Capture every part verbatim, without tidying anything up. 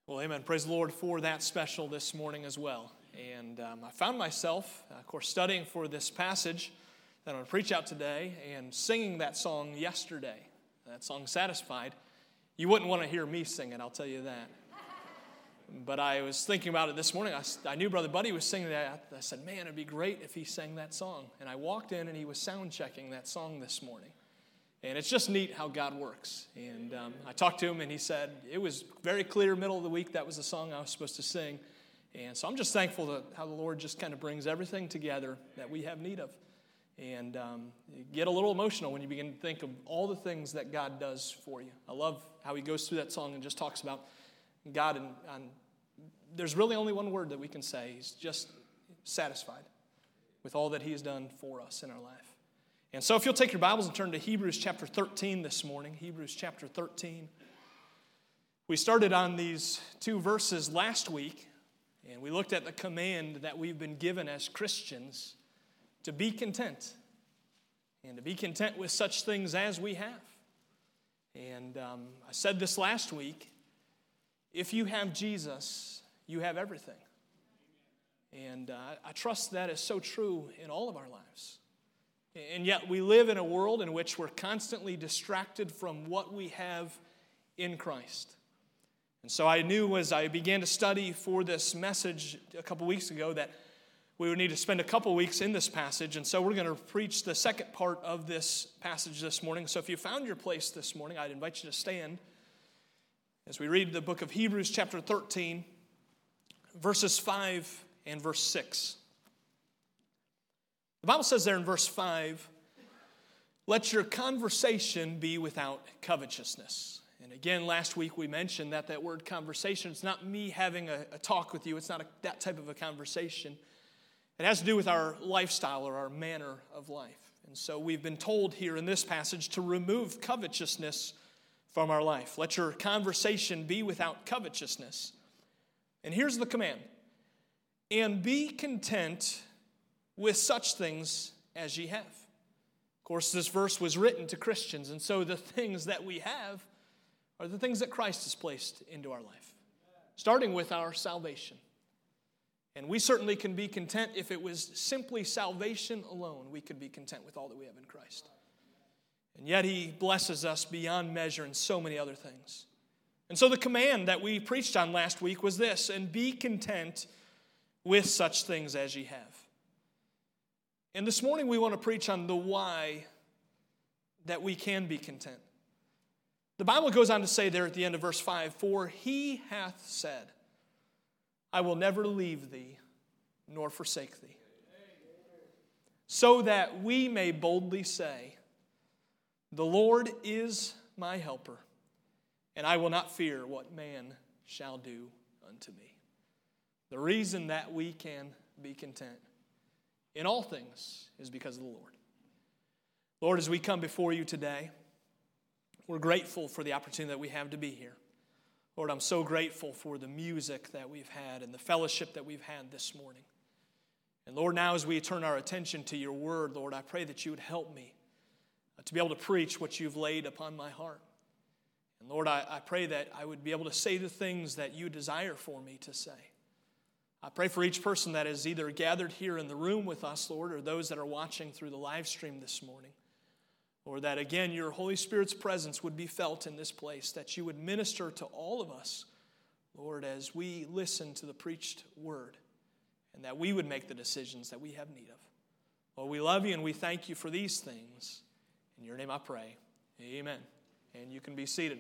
Well, amen. Praise the Lord for that special this morning as well. And um, I found myself, uh, of course, studying for this passage that I'm going to preach out today and singing that song yesterday, that song Satisfied. You wouldn't want to hear me sing it, I'll tell you that. But I was thinking about it this morning. I, I knew Brother Buddy was singing that. I said, man, it'd be great if he sang that song. And I walked in and he was sound checking that song this morning. And it's just neat how God works. And um, I talked to him, and he said, it was very clear middle of the week that was the song I was supposed to sing. And so I'm just thankful to how the Lord just kind of brings everything together that we have need of. And um, you get a little emotional when you begin to think of all the things that God does for you. I love how he goes through that song and just talks about God. And, and there's really only one word that we can say. He's just satisfied with all that he has done for us in our life. And so if you'll take your Bibles and turn to Hebrews chapter thirteen this morning, Hebrews chapter thirteen. We started on these two verses last week, and we looked at the command that we've been given as Christians to be content, and to be content with such things as we have. And um, I said this last week, if you have Jesus, you have everything. And uh, I trust that is so true in all of our lives. And yet we live in a world in which we're constantly distracted from what we have in Christ. And so I knew as I began to study for this message a couple weeks ago that we would need to spend a couple weeks in this passage. And so we're going to preach the second part of this passage this morning. So if you found your place this morning, I'd invite you to stand as we read the book of Hebrews chapter thirteen, verses five and verse six. The Bible says there in verse five, let your conversation be without covetousness. And again, last week we mentioned that that word conversation, it's not me having a, a talk with you. It's not a, that type of a conversation. It has to do with our lifestyle or our manner of life. And so we've been told here in this passage to remove covetousness from our life. Let your conversation be without covetousness. And here's the command. And be content with such things as ye have. Of course, this verse was written to Christians, and so the things that we have are the things that Christ has placed into our life, starting with our salvation. And we certainly can be content if it was simply salvation alone. We could be content with all that we have in Christ. And yet he blesses us beyond measure in so many other things. And so the command that we preached on last week was this, and be content with such things as ye have. And this morning we want to preach on the why that we can be content. The Bible goes on to say there at the end of verse five, for he hath said, I will never leave thee nor forsake thee. So that we may boldly say, the Lord is my helper, and I will not fear what man shall do unto me. The reason that we can be content in all things is because of the Lord. Lord, as we come before you today, we're grateful for the opportunity that we have to be here. Lord, I'm so grateful for the music that we've had and the fellowship that we've had this morning. And Lord, now as we turn our attention to your word, Lord, I pray that you would help me to be able to preach what you've laid upon my heart. And Lord, I, I pray that I would be able to say the things that you desire for me to say. I pray for each person that is either gathered here in the room with us, Lord, or those that are watching through the live stream this morning. Lord, that again, your Holy Spirit's presence would be felt in this place, that you would minister to all of us, Lord, as we listen to the preached word, and that we would make the decisions that we have need of. Lord, we love you and we thank you for these things. In your name I pray. Amen. And you can be seated.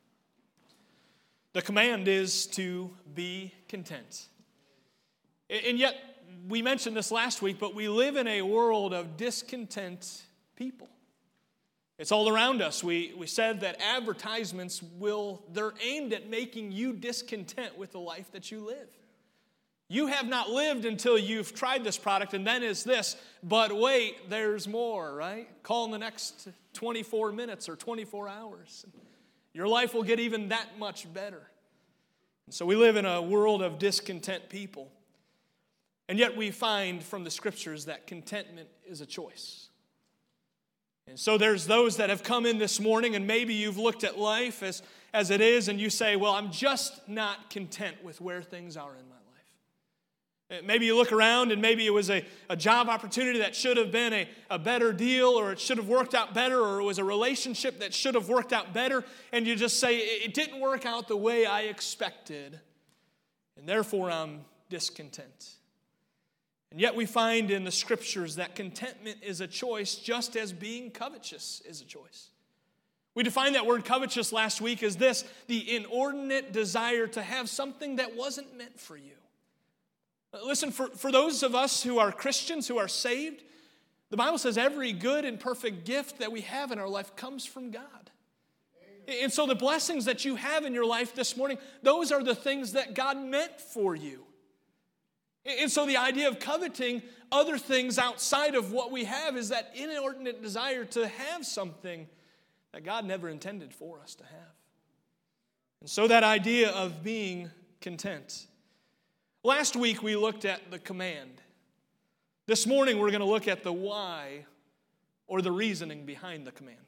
The command is to be content. And yet, we mentioned this last week, but we live in a world of discontent people. It's all around us. We, we said that advertisements will, they're aimed at making you discontent with the life that you live. You have not lived until you've tried this product, and then is this, but wait, there's more, right? Call in the next twenty-four minutes or twenty-four hours. Your life will get even that much better. And so we live in a world of discontent people. And yet we find from the scriptures that contentment is a choice. And so there's those that have come in this morning, and maybe you've looked at life as, as it is, and you say, well, I'm just not content with where things are in my life. Maybe you look around and maybe it was a, a job opportunity that should have been a, a better deal, or it should have worked out better, or it was a relationship that should have worked out better, and you just say, it didn't work out the way I expected, and therefore I'm discontent. And yet we find in the Scriptures that contentment is a choice, just as being covetous is a choice. We defined that word covetous last week as this: the inordinate desire to have something that wasn't meant for you. Listen, for, for those of us who are Christians, who are saved, the Bible says every good and perfect gift that we have in our life comes from God. Amen. And so the blessings that you have in your life this morning, those are the things that God meant for you. And so the idea of coveting other things outside of what we have is that inordinate desire to have something that God never intended for us to have. And so that idea of being content. Last week we looked at the command. This morning we're going to look at the why, or the reasoning behind the command.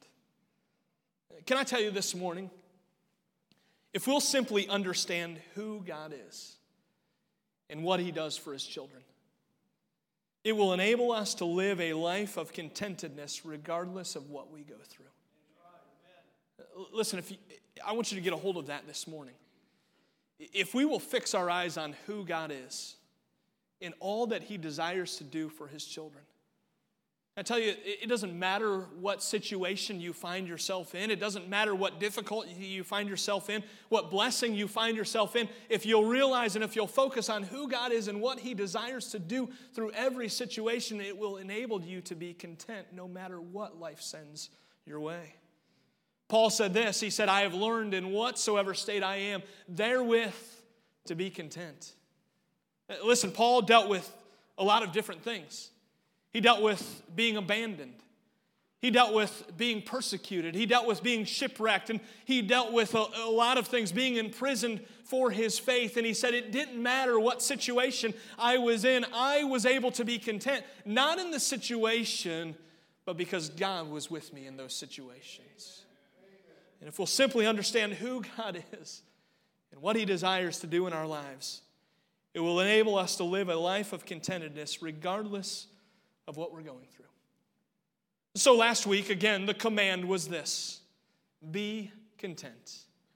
Can I tell you this morning, if we'll simply understand who God is and what He does for His children, it will enable us to live a life of contentedness regardless of what we go through. Listen, if you, I want you to get a hold of that this morning. If we will fix our eyes on who God is and all that He desires to do for His children, I tell you, it doesn't matter what situation you find yourself in. It doesn't matter what difficulty you find yourself in, what blessing you find yourself in. If you'll realize and if you'll focus on who God is and what He desires to do through every situation, it will enable you to be content no matter what life sends your way. Paul said this, he said, I have learned in whatsoever state I am, therewith to be content. Listen, Paul dealt with a lot of different things. He dealt with being abandoned. He dealt with being persecuted. He dealt with being shipwrecked. And he dealt with a, a lot of things, being imprisoned for his faith. And he said, it didn't matter what situation I was in, I was able to be content. Not in the situation, but because God was with me in those situations. And if we'll simply understand who God is and what He desires to do in our lives, it will enable us to live a life of contentedness regardless of what we're going through. So last week, again, the command was this: be content.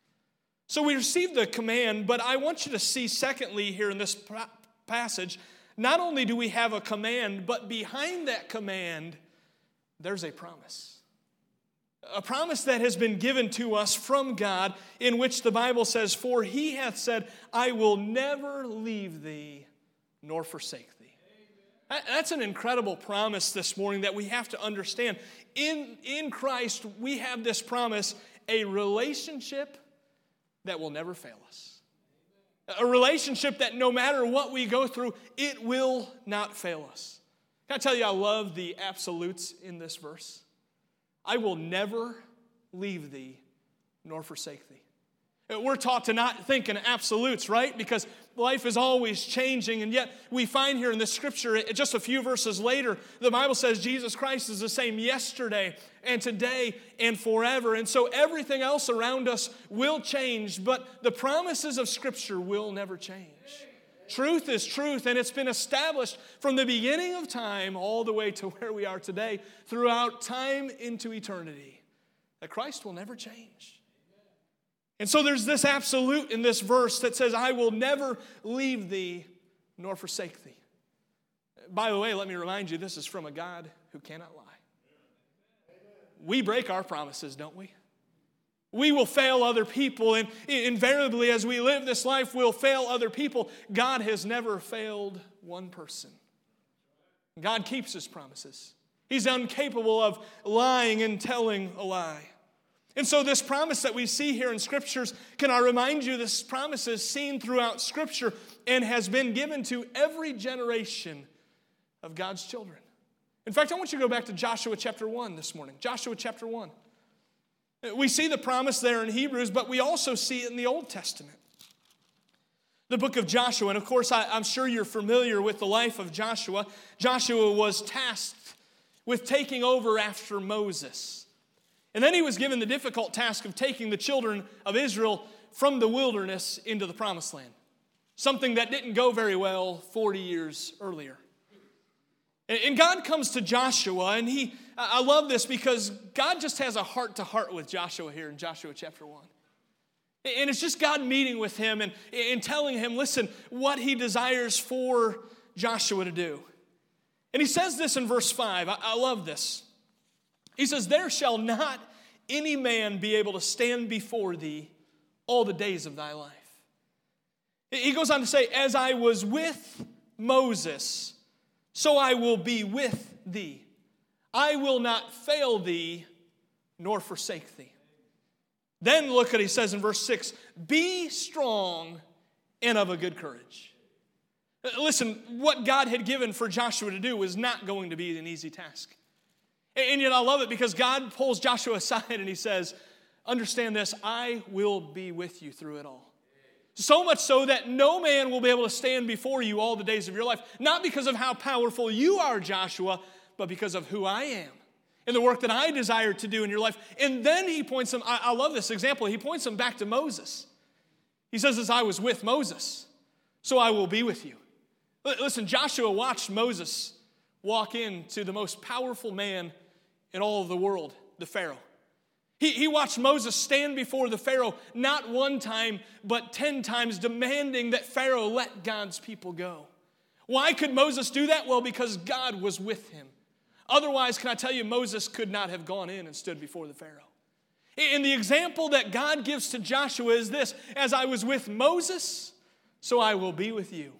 So we received the command, but I want you to see, secondly, here in this passage, not only do we have a command, but behind that command, there's a promise. A promise that has been given to us from God, in which the Bible says, for He hath said, I will never leave thee nor forsake thee. Amen. That's an incredible promise this morning that we have to understand. In, in Christ, we have this promise, a relationship that will never fail us. A relationship that no matter what we go through, it will not fail us. Can I tell you, I love the absolutes in this verse. I will never leave thee nor forsake thee. We're taught to not think in absolutes, right? Because life is always changing, and yet we find here in the Scripture, just a few verses later, the Bible says Jesus Christ is the same yesterday and today and forever. And so everything else around us will change, but the promises of Scripture will never change. Truth is truth, and it's been established from the beginning of time all the way to where we are today, throughout time into eternity, that Christ will never change. And so there's this absolute in this verse that says, I will never leave thee nor forsake thee. By the way, let me remind you, this is from a God who cannot lie. We break our promises, don't we? We will fail other people, and invariably as we live this life, we'll fail other people. God has never failed one person. God keeps His promises. He's incapable of lying and telling a lie. And so this promise that we see here in Scriptures, can I remind you, this promise is seen throughout Scripture and has been given to every generation of God's children. In fact, I want you to go back to Joshua chapter one this morning. Joshua chapter one. We see the promise there in Hebrews, but we also see it in the Old Testament. The book of Joshua, and of course I, I'm sure you're familiar with the life of Joshua. Joshua was tasked with taking over after Moses. And then he was given the difficult task of taking the children of Israel from the wilderness into the promised land, something that didn't go very well forty years earlier. And God comes to Joshua, and he, I love this because God just has a heart-to-heart with Joshua here in Joshua chapter one. And it's just God meeting with him and, and telling him, listen, what he desires for Joshua to do. And he says this in verse five. I, I love this. He says, there shall not any man be able to stand before thee all the days of thy life. He goes on to say, as I was with Moses, so I will be with thee. I will not fail thee, nor forsake thee. Then look what he says in verse six, be strong and of a good courage. Listen, what God had given for Joshua to do was not going to be an easy task. And yet I love it because God pulls Joshua aside and he says, understand this, I will be with you through it all. So much so that no man will be able to stand before you all the days of your life. Not because of how powerful you are, Joshua, but because of who I am and the work that I desire to do in your life. And then he points them, I, I love this example, he points them back to Moses. He says, as I was with Moses, so I will be with you. Listen, Joshua watched Moses walk into the most powerful man in all of the world, the Pharaoh. He, he watched Moses stand before the Pharaoh not one time, but ten times, demanding that Pharaoh let God's people go. Why could Moses do that? Well, because God was with him. Otherwise, can I tell you, Moses could not have gone in and stood before the Pharaoh. And the example that God gives to Joshua is this, as I was with Moses, so I will be with you.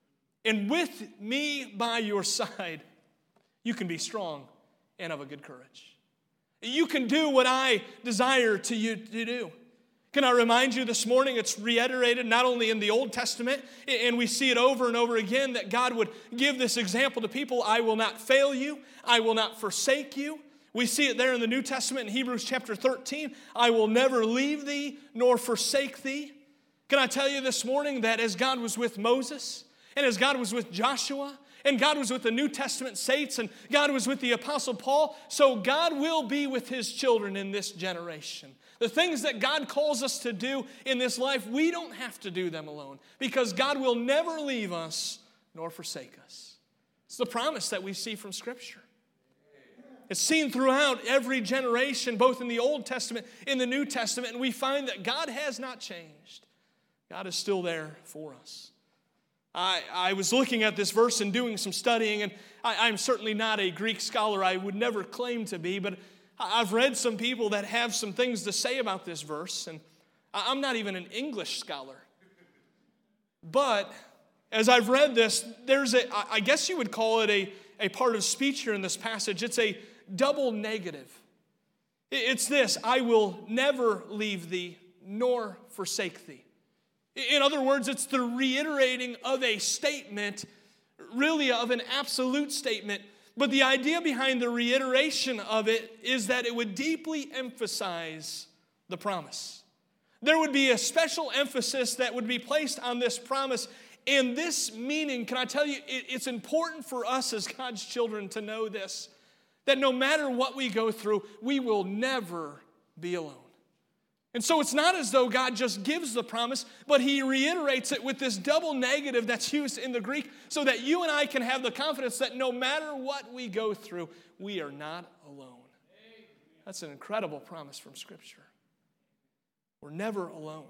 And with me by your side, you can be strong and of a good courage. You can do what I desire to you to do. Can I remind you this morning, it's reiterated not only in the Old Testament, and we see it over and over again, that God would give this example to people, I will not fail you, I will not forsake you. We see it there in the New Testament in Hebrews chapter thirteen, I will never leave thee nor forsake thee. Can I tell you this morning that as God was with Moses, and as God was with Joshua, and God was with the New Testament saints, and God was with the Apostle Paul, so God will be with his children in this generation. The things that God calls us to do in this life, we don't have to do them alone, because God will never leave us nor forsake us. It's the promise that we see from Scripture. It's seen throughout every generation, both in the Old Testament and the New Testament, and we find that God has not changed. God is still there for us. I, I was looking at this verse and doing some studying, and I, I'm certainly not a Greek scholar. I would never claim to be, but I've read some people that have some things to say about this verse, and I'm not even an English scholar. But as I've read this, there's a, I guess you would call it a, a part of speech here in this passage. It's a double negative. It's this, I will never leave thee nor forsake thee. In other words, it's the reiterating of a statement, really of an absolute statement. But the idea behind the reiteration of it is that it would deeply emphasize the promise. There would be a special emphasis that would be placed on this promise. And this meaning, can I tell you, it's important for us as God's children to know this, that no matter what we go through, we will never be alone. And so it's not as though God just gives the promise, but he reiterates it with this double negative that's used in the Greek so that you and I can have the confidence that no matter what we go through, we are not alone. That's an incredible promise from Scripture. We're never alone.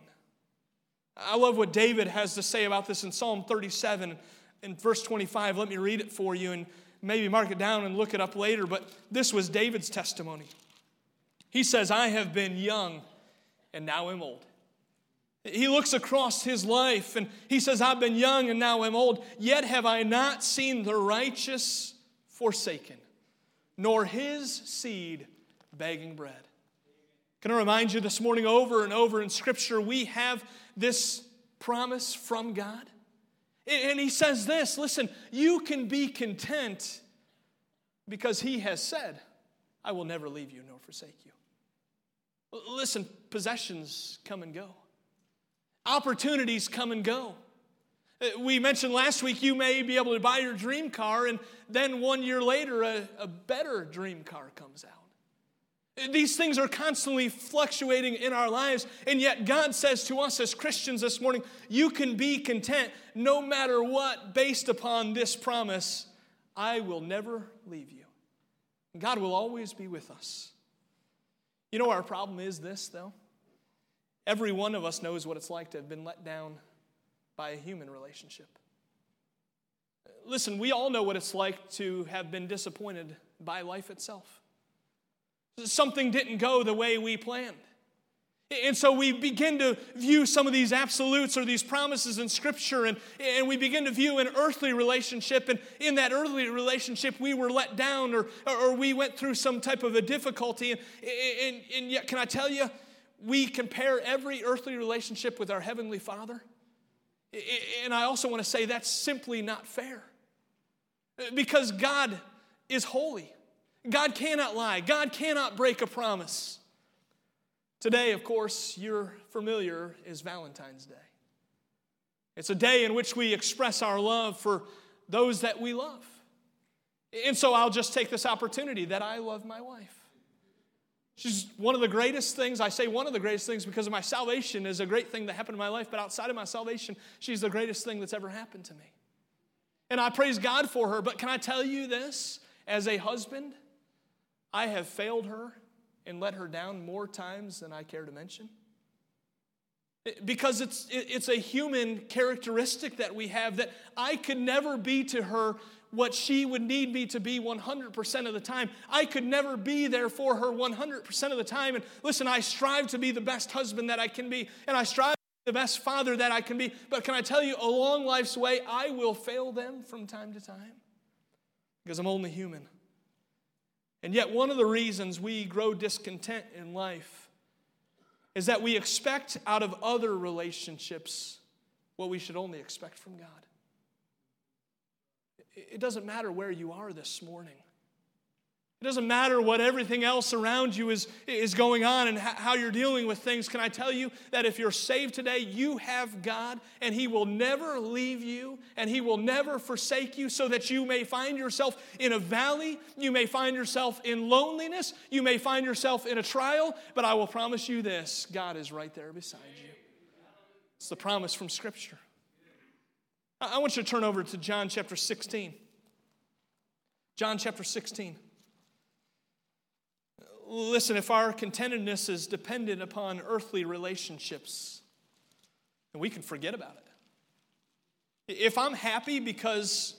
I love what David has to say about this in Psalm thirty-seven in verse twenty-five. Let me read it for you and maybe mark it down and look it up later, but this was David's testimony. He says, I have been young and now I'm old. He looks across his life and he says, I've been young and now I'm old, yet have I not seen the righteous forsaken, nor his seed begging bread. Can I remind you this morning, over and over in Scripture, we have this promise from God. And he says this, listen, you can be content because he has said, I will never leave you nor forsake you. Listen, possessions come and go. Opportunities come and go. We mentioned last week you may be able to buy your dream car and then one year later a, a better dream car comes out. These things are constantly fluctuating in our lives, and yet God says to us as Christians this morning, you can be content no matter what, based upon this promise, I will never leave you. God will always be with us. You know, our problem is this, though. Every one of us knows what it's like to have been let down by a human relationship. Listen, we all know what it's like to have been disappointed by life itself. Something didn't go the way we planned. And so we begin to view some of these absolutes or these promises in Scripture, and, and we begin to view an earthly relationship, and in that earthly relationship we were let down, or, or we went through some type of a difficulty, and, and, and yet can I tell you, we compare every earthly relationship with our Heavenly Father, and I also want to say that's simply not fair, because God is holy. God cannot lie. God cannot break a promise. Today, of course, you're familiar, is Valentine's Day. It's a day in which we express our love for those that we love. And so I'll just take this opportunity that I love my wife. She's one of the greatest things. I say one of the greatest things because of my salvation is a great thing that happened in my life, but outside of my salvation, she's the greatest thing that's ever happened to me. And I praise God for her, but can I tell you this? As a husband, I have failed her and let her down more times than I care to mention. Because it's, it's a human characteristic that we have, that I could never be to her what she would need me to be one hundred percent of the time. I could never be there for her one hundred percent of the time. And listen, I strive to be the best husband that I can be, and I strive to be the best father that I can be. But can I tell you, along life's way, I will fail them from time to time because I'm only human. And yet one of the reasons we grow discontent in life is that we expect out of other relationships what we should only expect from God. It doesn't matter where you are this morning. It doesn't matter what everything else around you is, is going on and how you're dealing with things. Can I tell you that if you're saved today, you have God, and He will never leave you, and He will never forsake you, so that you may find yourself in a valley, you may find yourself in loneliness, you may find yourself in a trial, but I will promise you this, God is right there beside you. It's the promise from Scripture. I want you to turn over to John chapter sixteen. John chapter sixteen. Listen, if our contentedness is dependent upon earthly relationships, then we can forget about it. If I'm happy because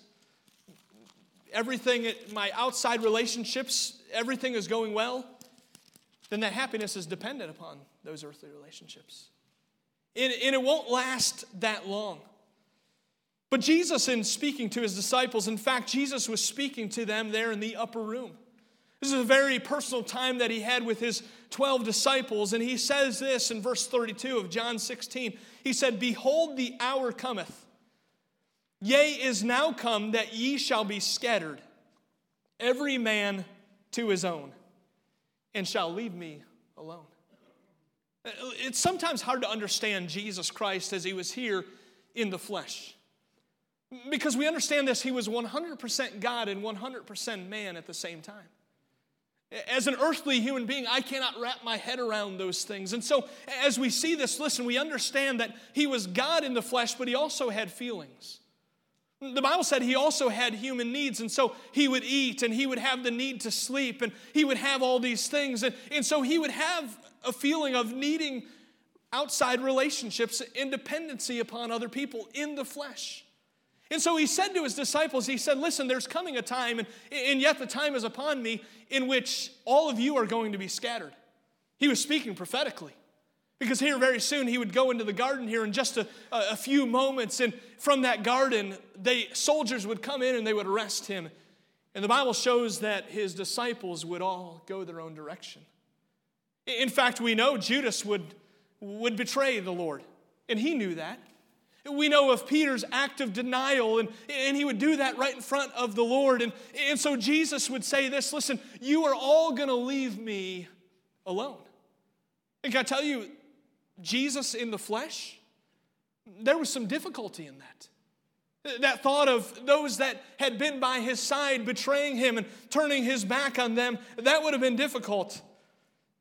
everything, my outside relationships, everything is going well, then that happiness is dependent upon those earthly relationships. And, and it won't last that long. But Jesus, in speaking to His disciples, in fact, Jesus was speaking to them there in the upper room. This is a very personal time that He had with His twelve disciples, and He says this in verse thirty-two of John sixteen. He said, "Behold, the hour cometh, yea, is now come, that ye shall be scattered, every man to his own, and shall leave me alone." It's sometimes hard to understand Jesus Christ as He was here in the flesh. Because we understand this, He was one hundred percent God and one hundred percent man at the same time. As an earthly human being, I cannot wrap my head around those things. And so as we see this, listen, we understand that He was God in the flesh, but He also had feelings. The Bible said He also had human needs, and so He would eat, and He would have the need to sleep, and He would have all these things. And, and so He would have a feeling of needing outside relationships and dependency upon other people in the flesh. And so He said to His disciples, He said, listen, there's coming a time, and, and yet the time is upon me, in which all of you are going to be scattered. He was speaking prophetically. Because here very soon He would go into the garden here in just a, a few moments, and from that garden, they soldiers would come in and they would arrest Him. And the Bible shows that His disciples would all go their own direction. In fact, we know Judas would, would betray the Lord, and he knew that. We know of Peter's act of denial, and, and he would do that right in front of the Lord. And, and so Jesus would say this, listen, you are all going to leave me alone. And can I tell you, Jesus in the flesh, there was some difficulty in that. That thought of those that had been by His side betraying Him and turning His back on them, that would have been difficult.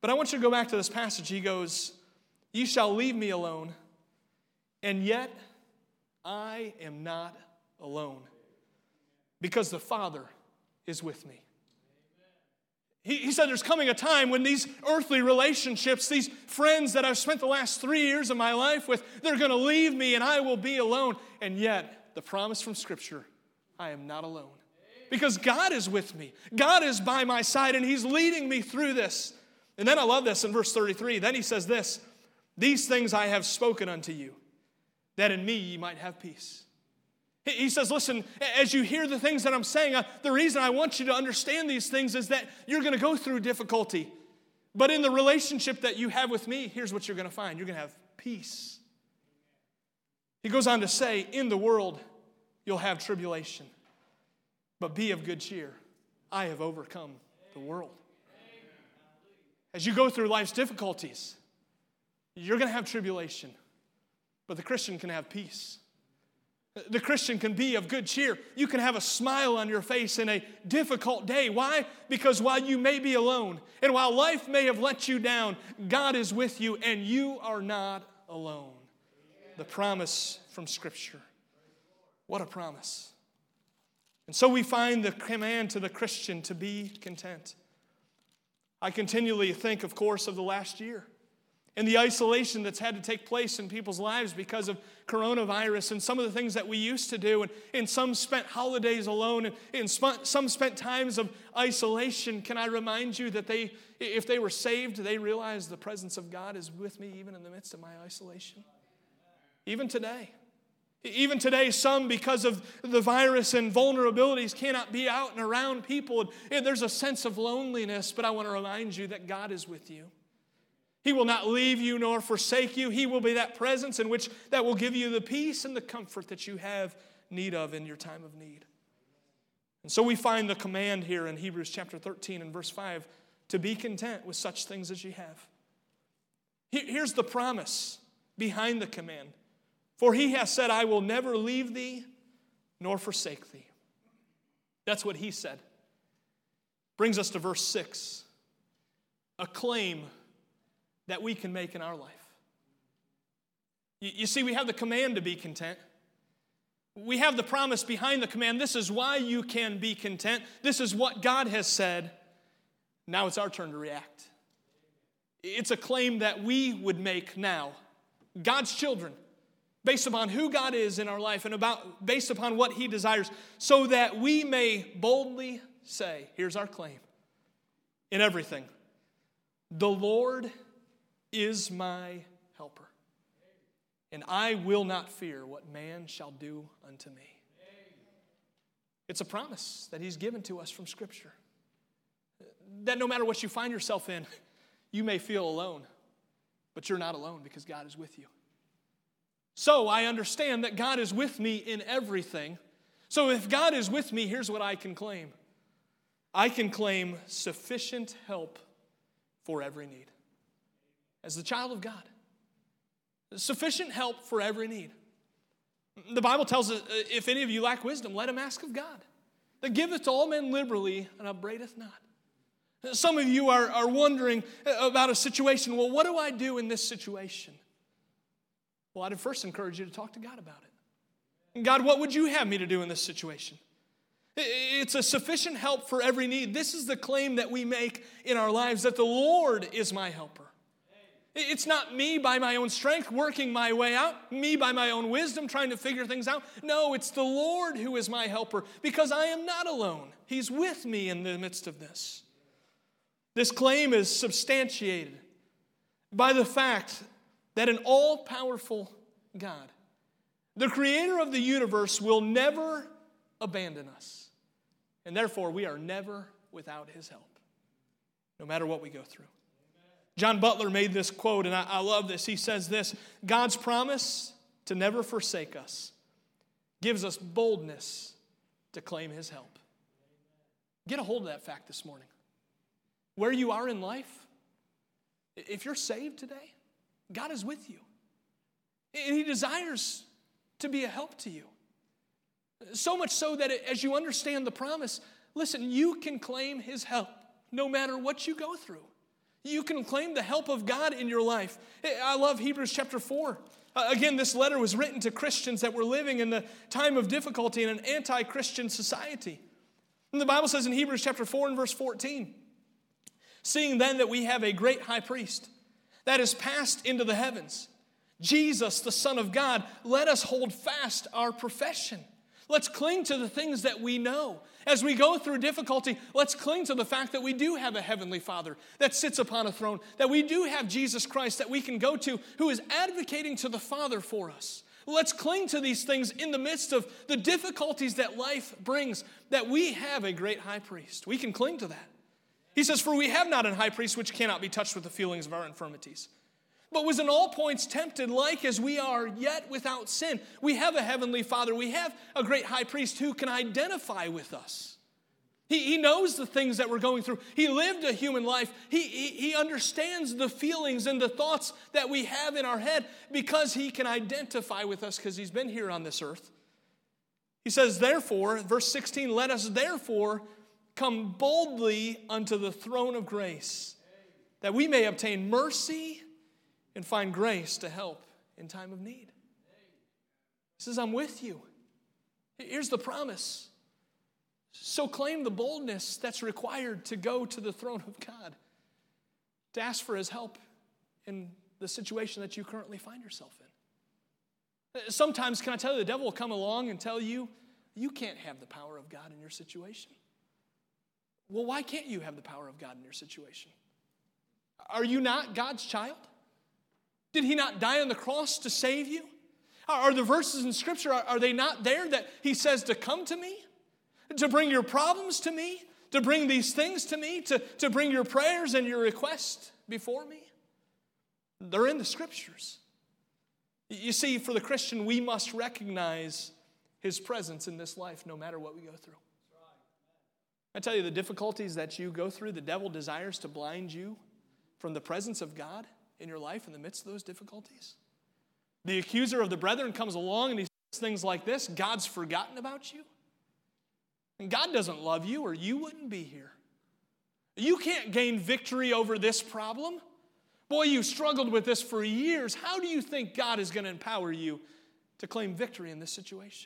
But I want you to go back to this passage. He goes, "Ye shall leave me alone, and yet I am not alone, because the Father is with me." He, he said there's coming a time when these earthly relationships, these friends that I've spent the last three years of my life with, they're going to leave me and I will be alone. And yet, the promise from Scripture, I am not alone. Because God is with me. God is by my side and He's leading me through this. And then I love this in verse thirty-three. Then He says this, "These things I have spoken unto you, that in me ye might have peace." He says, listen, as you hear the things that I'm saying, uh, the reason I want you to understand these things is that you're going to go through difficulty. But in the relationship that you have with me, here's what you're going to find. You're going to have peace. He goes on to say, "In the world you'll have tribulation, but be of good cheer. I have overcome the world." As you go through life's difficulties, you're going to have tribulation, but the Christian can have peace. The Christian can be of good cheer. You can have a smile on your face in a difficult day. Why? Because while you may be alone, and while life may have let you down, God is with you, and you are not alone. The promise from Scripture. What a promise. And so we find the command to the Christian to be content. I continually think, of course, of the last year and the isolation that's had to take place in people's lives because of coronavirus and some of the things that we used to do. And, and some spent holidays alone and, and sp- some spent times of isolation. Can I remind you that they, if they were saved, they realized the presence of God is with me even in the midst of my isolation? Even today. Even today, some, because of the virus and vulnerabilities, cannot be out and around people. And there's a sense of loneliness, but I want to remind you that God is with you. He will not leave you nor forsake you. He will be that presence in which that will give you the peace and the comfort that you have need of in your time of need. And so we find the command here in Hebrews chapter thirteen and verse five to be content with such things as you have. Here's the promise behind the command. "For He has said, I will never leave thee nor forsake thee." That's what He said. Brings us to verse six. A claim that we can make in our life. You, you see, we have the command to be content. We have the promise behind the command. This is why you can be content. This is what God has said. Now it's our turn to react. It's a claim that we would make now. God's children, based upon who God is in our life and about based upon what He desires, so that we may boldly say, here's our claim, in everything, "The Lord is my helper, and I will not fear what man shall do unto me." It's a promise that He's given to us from Scripture. That no matter what you find yourself in, you may feel alone, but you're not alone because God is with you. So I understand that God is with me in everything. So if God is with me, here's what I can claim. I can claim sufficient help for every need. As the child of God. Sufficient help for every need. The Bible tells us, if any of you lack wisdom, let him ask of God, that giveth to all men liberally and upbraideth not. Some of you are, are wondering about a situation. Well, what do I do in this situation? Well, I'd first encourage you to talk to God about it. God, what would you have me to do in this situation? It's a sufficient help for every need. This is the claim that we make in our lives, that the Lord is my helper. It's not me by my own strength working my way out, me by my own wisdom trying to figure things out. No, it's the Lord who is my helper because I am not alone. He's with me in the midst of this. This claim is substantiated by the fact that an all-powerful God, the creator of the universe, will never abandon us. And therefore, we are never without His help, no matter what we go through. John Butler made this quote, and I, I love this. He says this, God's promise to never forsake us gives us boldness to claim His help. Get a hold of that fact this morning. Where you are in life, if you're saved today, God is with you. And He desires to be a help to you. So much so that as you understand the promise, listen, you can claim His help no matter what you go through. You can claim the help of God in your life. I love Hebrews chapter four. Uh, again, this letter was written to Christians that were living in the time of difficulty in an anti-Christian society. And the Bible says in Hebrews chapter four and verse fourteen, seeing then that we have a great high priest that is passed into the heavens, Jesus, the Son of God, let us hold fast our profession. Let's cling to the things that we know. As we go through difficulty, let's cling to the fact that we do have a heavenly Father that sits upon a throne, that we do have Jesus Christ that we can go to, who is advocating to the Father for us. Let's cling to these things in the midst of the difficulties that life brings, that we have a great high priest. We can cling to that. He says, for we have not an high priest which cannot be touched with the feelings of our infirmities, but was in all points tempted like as we are, yet without sin. We have a heavenly Father. We have a great high priest who can identify with us. He, he knows the things that we're going through. He lived a human life. He, he, he understands the feelings and the thoughts that we have in our head because he can identify with us because he's been here on this earth. He says, therefore, verse sixteen, let us therefore come boldly unto the throne of grace, that we may obtain mercy and find grace to help in time of need. He says, I'm with you. Here's the promise. So claim the boldness that's required to go to the throne of God, to ask for his help in the situation that you currently find yourself in. Sometimes, can I tell you, the devil will come along and tell you, you can't have the power of God in your situation. Well, why can't you have the power of God in your situation? Are you not God's child? Did he not die on the cross to save you? Are the verses in Scripture, are they not there that he says to come to me? To bring your problems to me? To bring these things to me? To, to bring your prayers and your requests before me? They're in the Scriptures. You see, for the Christian, we must recognize his presence in this life no matter what we go through. I tell you, the difficulties that you go through, the devil desires to blind you from the presence of God in your life in the midst of those difficulties. The accuser of the brethren comes along and he says things like this: God's forgotten about you. And God doesn't love you or you wouldn't be here. You can't gain victory over this problem. Boy, you struggled with this for years. How do you think God is going to empower you to claim victory in this situation?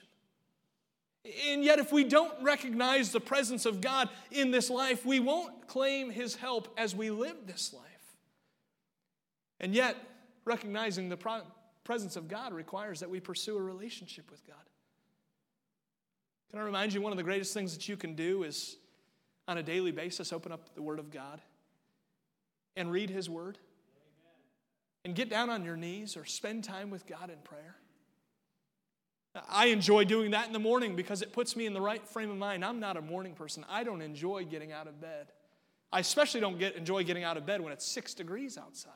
And yet, if we don't recognize the presence of God in this life, we won't claim his help as we live this life. And yet, recognizing the presence of God requires that we pursue a relationship with God. Can I remind you, one of the greatest things that you can do is, on a daily basis, open up the Word of God and read his Word. And get down on your knees or spend time with God in prayer. I enjoy doing that in the morning because it puts me in the right frame of mind. I'm not a morning person. I don't enjoy getting out of bed. I especially don't get, enjoy getting out of bed when it's six degrees outside.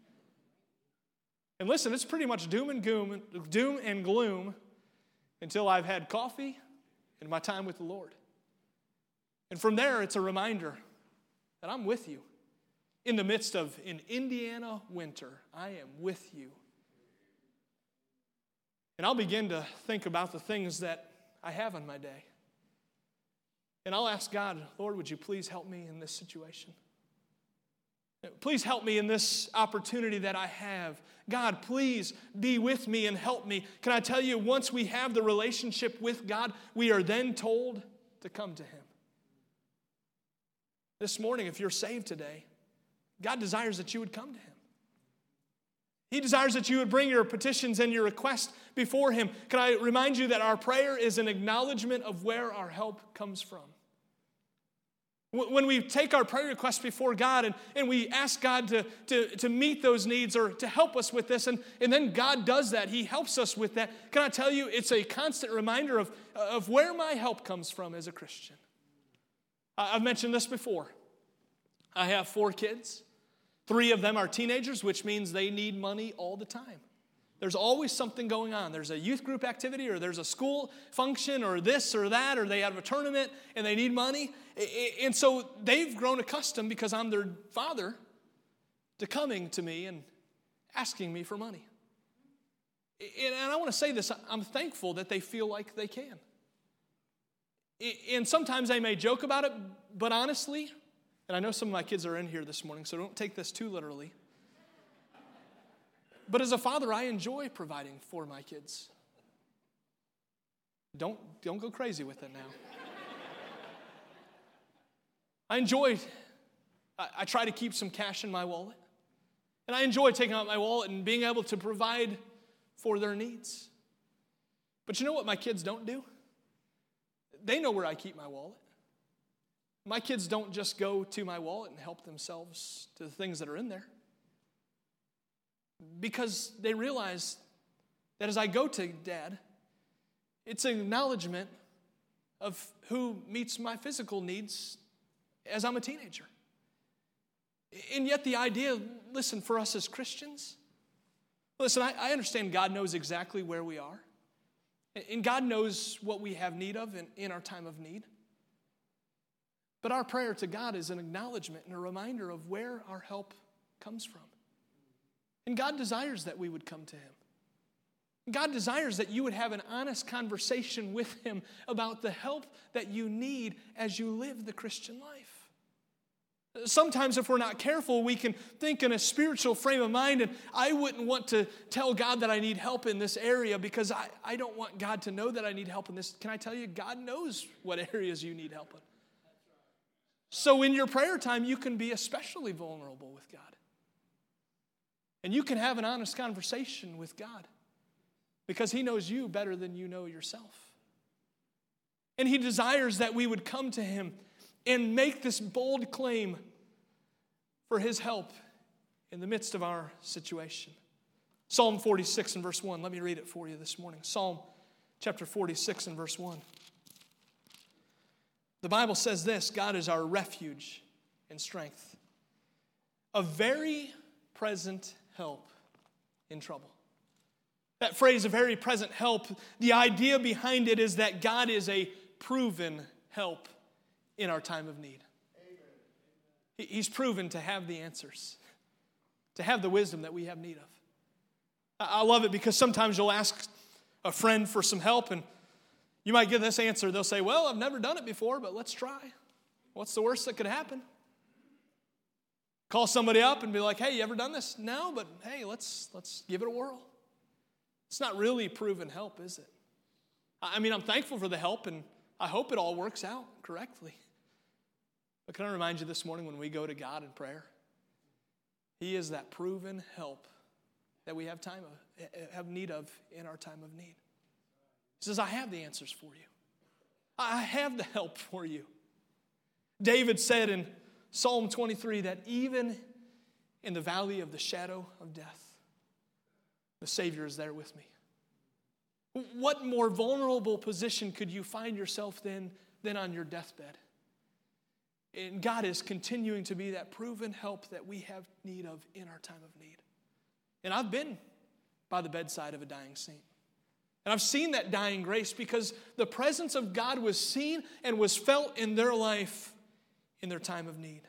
And listen, it's pretty much doom and gloom, doom and gloom until I've had coffee and my time with the Lord. And from there, it's a reminder that I'm with you. In the midst of an Indiana winter, I am with you. And I'll begin to think about the things that I have on my day. And I'll ask God, Lord, would you please help me in this situation? Please help me in this opportunity that I have. God, please be with me and help me. Can I tell you, once we have the relationship with God, we are then told to come to him. This morning, if you're saved today, God desires that you would come to him. He desires that you would bring your petitions and your requests before him. Can I remind you that our prayer is an acknowledgement of where our help comes from? When we take our prayer requests before God and, and we ask God to, to, to meet those needs or to help us with this, and, and then God does that, he helps us with that. Can I tell you, it's a constant reminder of, of where my help comes from as a Christian. I've mentioned this before. I have four kids. Three of them are teenagers, which means they need money all the time. There's always something going on. There's a youth group activity, or there's a school function, or this or that, or they have a tournament and they need money. And so they've grown accustomed, because I'm their father, to coming to me and asking me for money. And I want to say this, I'm thankful that they feel like they can. And sometimes they may joke about it, but honestly, And I know some of my kids are in here this morning, so don't take this too literally. But as a father, I enjoy providing for my kids. Don't, don't go crazy with it now. I enjoy, I, I try to keep some cash in my wallet. And I enjoy taking out my wallet and being able to provide for their needs. But you know what my kids don't do? They know where I keep my wallet. My kids don't just go to my wallet and help themselves to the things that are in there. Because they realize that as I go to Dad, it's an acknowledgement of who meets my physical needs as I'm a teenager. And yet the idea, listen, for us as Christians, listen, I, I understand God knows exactly where we are. And God knows what we have need of in, in our time of need. But our prayer to God is an acknowledgement and a reminder of where our help comes from. And God desires that we would come to Him. God desires that you would have an honest conversation with Him about the help that you need as you live the Christian life. Sometimes if we're not careful, we can think in a spiritual frame of mind, and I wouldn't want to tell God that I need help in this area because I, I don't want God to know that I need help in this. Can I tell you, God knows what areas you need help in. So in your prayer time, you can be especially vulnerable with God. And you can have an honest conversation with God because He knows you better than you know yourself. And He desires that we would come to Him and make this bold claim for His help in the midst of our situation. Psalm forty-six and verse one. Let me read it for you this morning. Psalm chapter forty-six and verse one. The Bible says this: God is our refuge and strength, a very present help in trouble. That phrase, a very present help, the idea behind it is that God is a proven help in our time of need. Amen. He's proven to have the answers, to have the wisdom that we have need of. I love it because sometimes you'll ask a friend for some help and you might get this answer. They'll say, well, I've never done it before, but let's try. What's the worst that could happen? Call somebody up and be like, hey, you ever done this? No, but hey, let's let's give it a whirl. It's not really proven help, is it? I mean, I'm thankful for the help and I hope it all works out correctly. But can I remind you this morning when we go to God in prayer, He is that proven help that we have time of, have need of in our time of need. He says, I have the answers for you. I have the help for you. David said in Psalm twenty-three that even in the valley of the shadow of death, the Savior is there with me. What more vulnerable position could you find yourself in than on your deathbed? And God is continuing to be that proven help that we have need of in our time of need. And I've been by the bedside of a dying saint. And I've seen that dying grace because the presence of God was seen and was felt in their life in their time of need.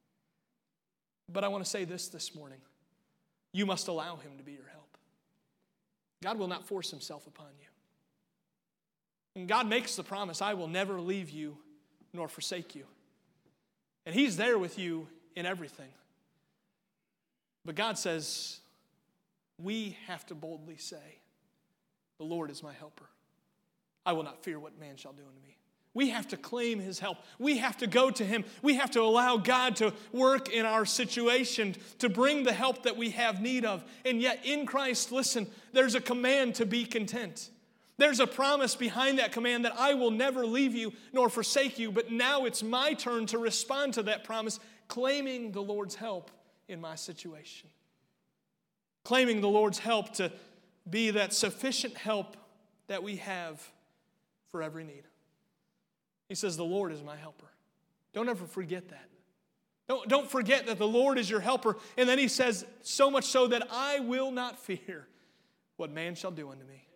But I want to say this this morning. You must allow Him to be your help. God will not force Himself upon you. And God makes the promise, I will never leave you nor forsake you. And He's there with you in everything. But God says, we have to boldly say, the Lord is my helper. I will not fear what man shall do unto me. We have to claim His help. We have to go to Him. We have to allow God to work in our situation to bring the help that we have need of. And yet in Christ, listen, there's a command to be content. There's a promise behind that command that I will never leave you nor forsake you. But now it's my turn to respond to that promise, claiming the Lord's help in my situation. Claiming the Lord's help to be that sufficient help that we have for every need. He says, the Lord is my helper. Don't ever forget that. Don't, don't forget that the Lord is your helper. And then He says, so much so that I will not fear what man shall do unto me.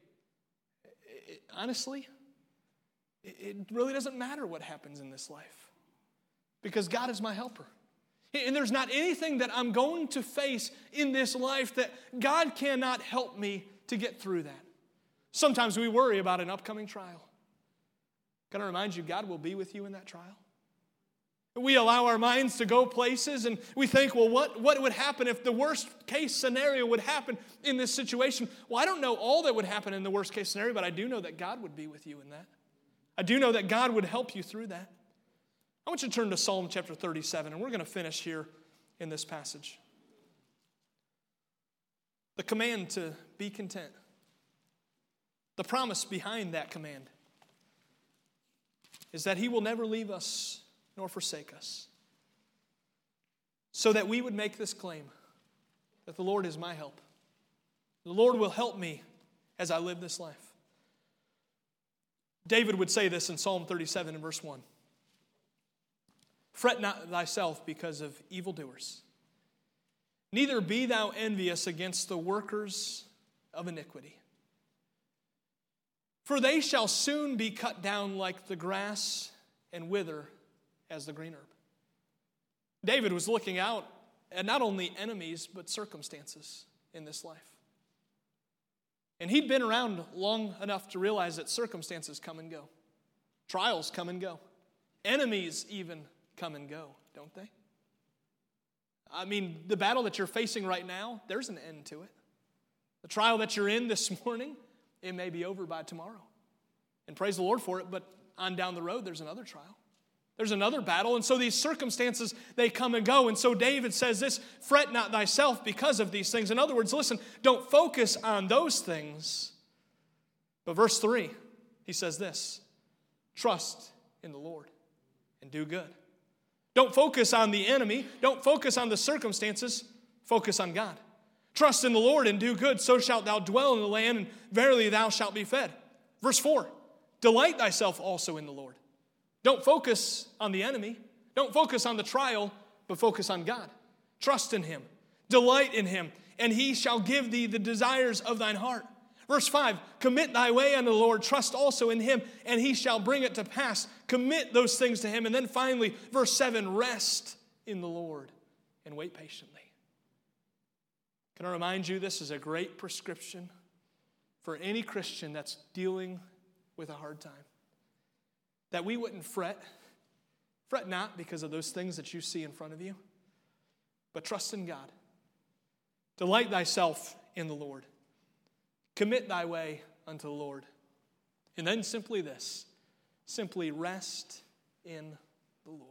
It, honestly, it, it really doesn't matter what happens in this life because God is my helper. And there's not anything that I'm going to face in this life that God cannot help me to get through that. Sometimes we worry about an upcoming trial. Can I remind you, God will be with you in that trial? We allow our minds to go places and we think, well, what, what would happen if the worst case scenario would happen in this situation? Well, I don't know all that would happen in the worst case scenario, but I do know that God would be with you in that. I do know that God would help you through that. I want you to turn to Psalm chapter thirty-seven, and we're going to finish here in this passage. The command to be content. The promise behind that command is that He will never leave us nor forsake us, so that we would make this claim that the Lord is my help. The Lord will help me as I live this life. David would say this in Psalm thirty-seven and verse one. Fret not thyself because of evildoers, neither be thou envious against the workers of iniquity. For they shall soon be cut down like the grass and wither as the green herb. David was looking out at not only enemies, but circumstances in this life. And he'd been around long enough to realize that circumstances come and go. Trials come and go. Enemies even come and go, don't they? I mean, the battle that you're facing right now, there's an end to it. The trial that you're in this morning, it may be over by tomorrow. And praise the Lord for it, but on down the road, there's another trial. There's another battle, and so these circumstances, they come and go. And so David says this, fret not thyself because of these things. In other words, listen, don't focus on those things. But verse three, he says this, trust in the Lord and do good. Don't focus on the enemy. Don't focus on the circumstances. Focus on God. Trust in the Lord and do good, so shalt thou dwell in the land, and verily thou shalt be fed. Verse four, delight thyself also in the Lord. Don't focus on the enemy. Don't focus on the trial, but focus on God. Trust in Him. Delight in Him, and He shall give thee the desires of thine heart. Verse five, commit thy way unto the Lord, trust also in Him, and He shall bring it to pass. Commit those things to Him. And then finally, verse seven, rest in the Lord and wait patiently. Can I remind you, this is a great prescription for any Christian that's dealing with a hard time. That we wouldn't fret. Fret not because of those things that you see in front of you, but trust in God. Delight thyself in the Lord. Commit thy way unto the Lord. And then simply this, simply rest in the Lord.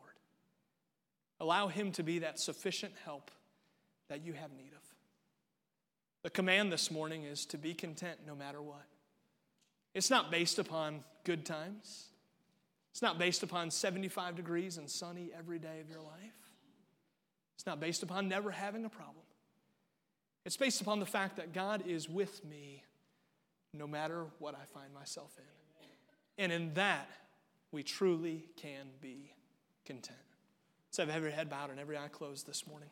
Allow Him to be that sufficient help that you have need of. The command this morning is to be content no matter what. It's not based upon good times. It's not based upon seventy-five degrees and sunny every day of your life. It's not based upon never having a problem. It's based upon the fact that God is with me no matter what I find myself in. And in that, we truly can be content. Let's have every head bowed and every eye closed this morning.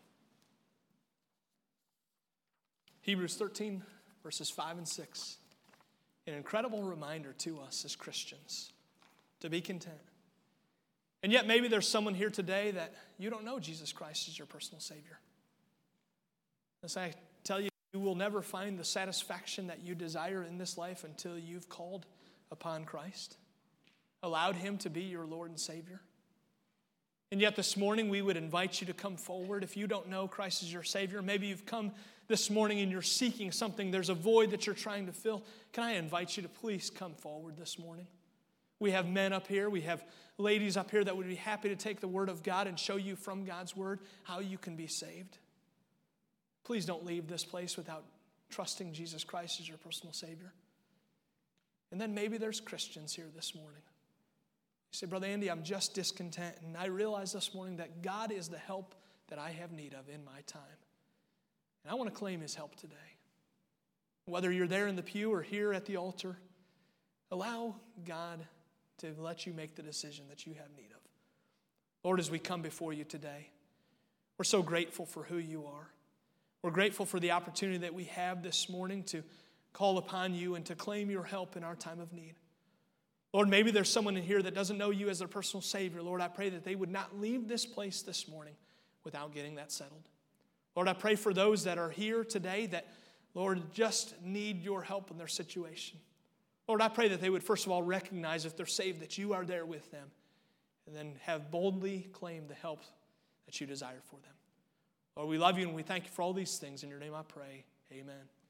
Hebrews thirteen, verses five and six. An incredible reminder to us as Christians to be content. And yet maybe there's someone here today that you don't know Jesus Christ as your personal Savior. As I tell you, you will never find the satisfaction that you desire in this life until you've called upon Christ, allowed Him to be your Lord and Savior. And yet this morning we would invite you to come forward. If you don't know Christ as your Savior, maybe you've come this morning and you're seeking something, there's a void that you're trying to fill. Can I invite you to please come forward this morning? We have men up here, we have ladies up here that would be happy to take the Word of God and show you from God's Word how you can be saved. Please don't leave this place without trusting Jesus Christ as your personal Savior. And then maybe there's Christians here this morning. You say, Brother Andy, I'm just discontent, and I realize this morning that God is the help that I have need of in my time. And I want to claim His help today. Whether you're there in the pew or here at the altar, allow God to let you make the decision that you have need of. Lord, as we come before you today, we're so grateful for who you are. We're grateful for the opportunity that we have this morning to call upon you and to claim your help in our time of need. Lord, maybe there's someone in here that doesn't know you as their personal Savior. Lord, I pray that they would not leave this place this morning without getting that settled. Lord, I pray for those that are here today that, Lord, just need your help in their situation. Lord, I pray that they would first of all recognize if they're saved that you are there with them. and then have boldly claimed the help that you desire for them. Lord, we love you and we thank you for all these things. In your name I pray, amen.